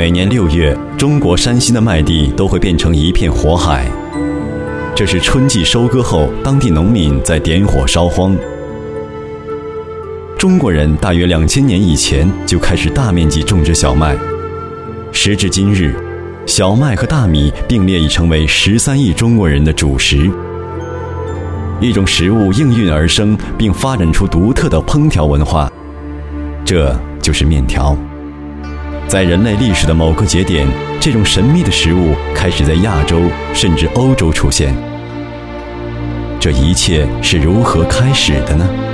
每年6月，中国山西的麦地都会变成一片火海。这是春季收割后，当地农民在点火烧荒。中国人大约2000年以前就开始大面积种植小麦，时至今日，小麦和大米并列已成为13亿中国人的主食。一种食物应运而生，并发展出独特的烹调文化，这就是面条。在人类历史的某个节点，这种神秘的食物开始在亚洲甚至欧洲出现。这一切是如何开始的呢？